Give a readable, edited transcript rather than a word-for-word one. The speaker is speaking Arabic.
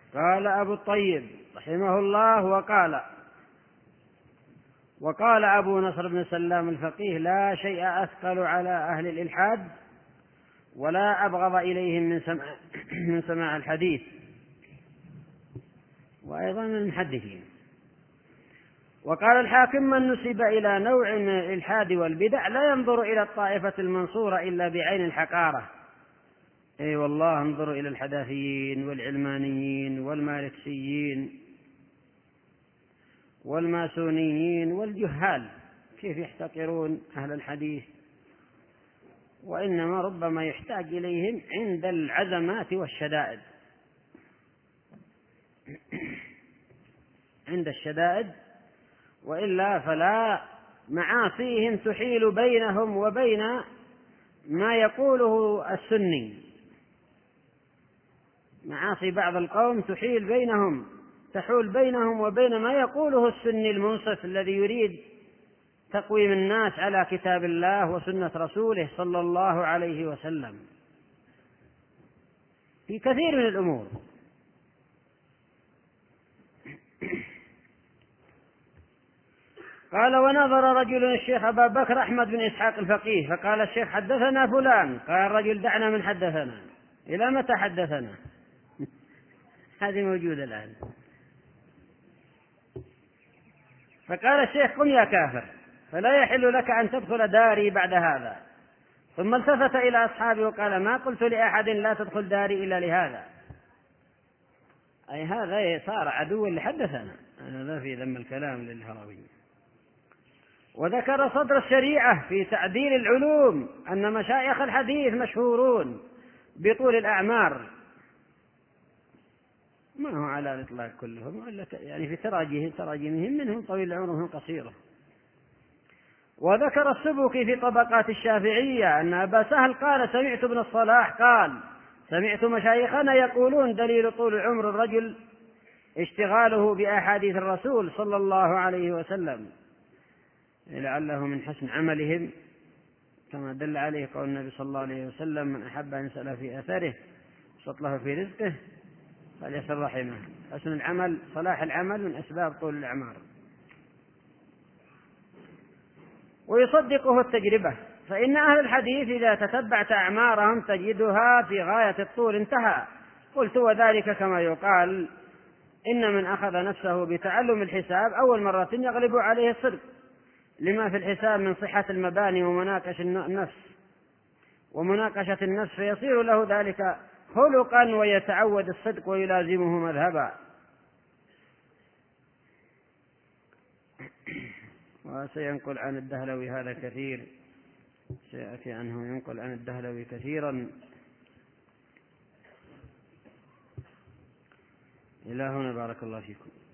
قال أبو الطيب رحمه الله وقال أبو نصر بن سلام الفقيه: لا شيء أثقل على أهل الإلحاد ولا أبغض إليهم من سماع الحديث، وأيضا من المحدثين. وقال الحاكم: من نسب إلى نوع من الإلحاد والبدع لا ينظر إلى الطائفة المنصورة إلا بعين الحقارة. أي والله، انظروا إلى الحداثيين والعلمانيين والماركسيين والماسونيين والجهال كيف يحتقرون أهل الحديث، وإنما ربما يحتاج إليهم عند العزمات والشدائد، عند الشدائد، وإلا فلا معاصيهم تحيل بينهم وبين ما يقوله السني. معاصي بعض القوم تحول بينهم وبين ما يقوله السني المنصف الذي يريد تقويم الناس على كتاب الله وسنة رسوله صلى الله عليه وسلم في كثير من الأمور. قال: ونظر رجل الشيخ أبا بكر أحمد بن إسحاق الفقيه فقال الشيخ: حدثنا فلان. قال الرجل: دعنا من حدثنا، إلى متى حدثنا؟ هذه موجودة الآن. فقال الشيخ: قم يا كافر، فلا يحل لك أن تدخل داري بعد هذا. ثم التفت إلى أصحابه وقال: ما قلت لأحد لا تدخل داري إلا لهذا. أي هذا صار عدو اللي حدثنا. هذا في ذم الكلام للهروي. وذكر صدر الشريعة في تعديل العلوم أن مشايخ الحديث مشهورون بطول الأعمار، ما هو على الإطلاق كلهم، يعني في تراجمهم منهم طويل العمر ومنهم قصيرة. وذكر السبكي في طبقات الشافعية أن أبا سهل قال: سمعت ابن الصلاح قال: سمعت مشايخنا يقولون دليل طول عمر الرجل اشتغاله بأحاديث الرسول صلى الله عليه وسلم، لعله من حسن عملهم، كما دل عليه قول النبي صلى الله عليه وسلم: من أحب أن يسأل في أثره وسط له في رزقه فليصل رحمه. حسن العمل، صلاح العمل، من أسباب طول الأعمار. ويصدقه التجربة، فإن أهل الحديث إذا تتبعت أعمارهم تجدها في غاية الطول. انتهى. قلت: وذلك كما يقال إن من أخذ نفسه بتعلم الحساب أول مرة يغلب عليه الصدق، لما في الحساب من صحة المباني ومناقشة النفس، فيصير له ذلك خلقا ويتعود الصدق ويلازمه مذهبا. وسينقل عن الدهلوي هذا كثير، سيأتي عنه ينقل عن الدهلوي كثيرا. إلى هنا، بارك الله فيكم.